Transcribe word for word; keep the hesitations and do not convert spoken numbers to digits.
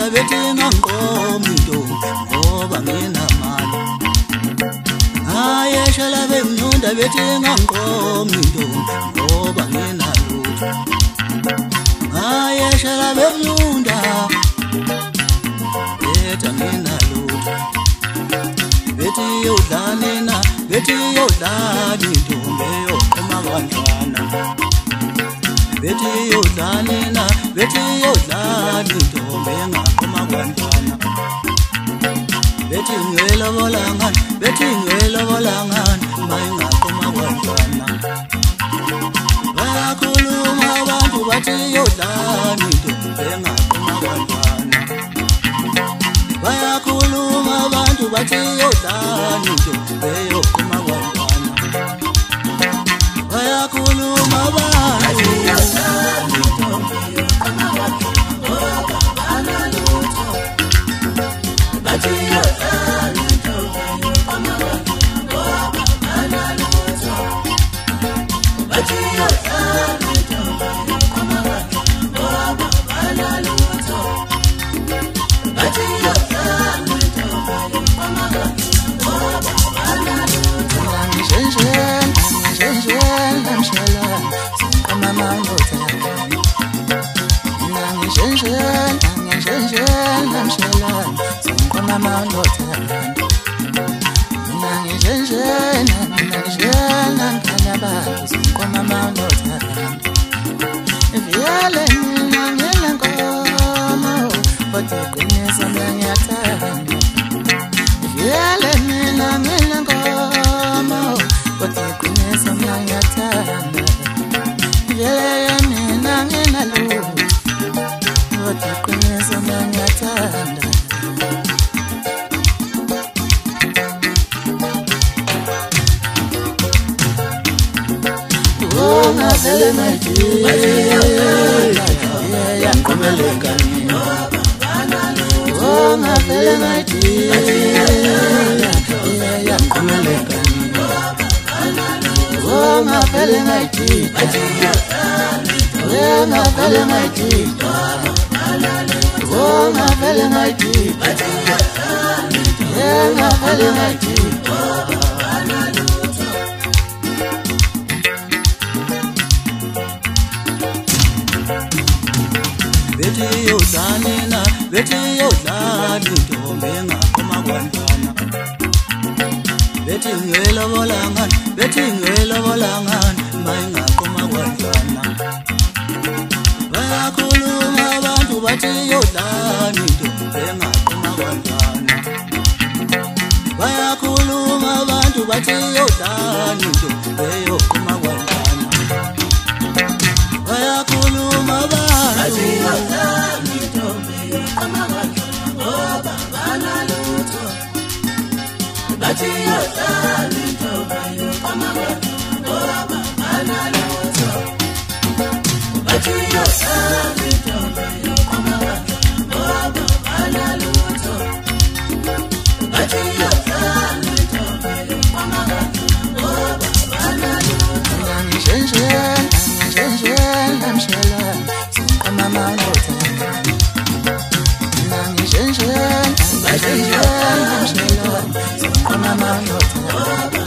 bethi ngankomi ntombi ngoba nginamali. Ayeshala benyunda bethi ngankomi ntombi ngoba nginalutho. Ayeshala benyunda bethi nginalutho. Bethi yodlani na bethi yodlani ntombi yoqhuma abantwana. Bethi yodlani na bethi yodlani ntombi engaqhuma abantwana. Bethi ngelobolangani bethi ngelobolangani mayingaqhuma abantwana. Bayakhuluma abantu bathi yodlani ntombi engaqhuma abantwana. Bayakhuluma abantu bathi yodlani ntombi yoqhuma abantwana. Bayakhuluma abantu yodlani ntombi yoqhuma abantwana. Bathi yodlani ntombi yoqhuma abantwana. Bathi yodlani ntombi yoqhuma abantwana. Bathi yodlani ntombi yoqhuma abantwana. Ngishenjeni ngishenjeni namshela singqama mangothandana. Ngishenjeni ngishenjeni namshela singqama mangothandana. Ngishenjeni ngishenjeni ngikhanya abantu singqama mangothandana. Vele mina ngilenkomo kodwa iqiniso ngiyathanda. Vele mina ngilenkomo kodwa iqiniso ngiyathanda. Vele mina nginalutho kodwa iqiniso ngiyathanda. Oh ngavele ngathi yangiqhumelekani. Oh ngavele ngathi yangiqhumelekani. Oh ngavele ngathi oh ngavele ngathi oh ngavele ngathi ngavele ngathi. Bethi yodlani na bethi yodlani ntombi engaqhuma abantwana. Bethi ngelobolangani bethi ngelobolangani mayingaqhuma abantwana. Bayakhuluma abantu bathi yodlani ntombi engaqhuma abantwana. Bayakhuluma abantu bathi yodlani ntombi yoqhuma abantwana. Bayakhuluma abantu yodlani ntombi yoqhuma abantwana ngoba banalutho. Bathi yodlani ntombi yoqhuma abantwana ngoba banalutho. Bathi yodlani ntombi yoqhuma abantwana ngoba banalutho. Bathi yodlani ntombi yoqhuma abantwana ngoba banalutho. Ngishenjeni ngishenjeni namshela singqama mangothandana. Ngishenjeni ngishenjeni namshela singqama mangothandana.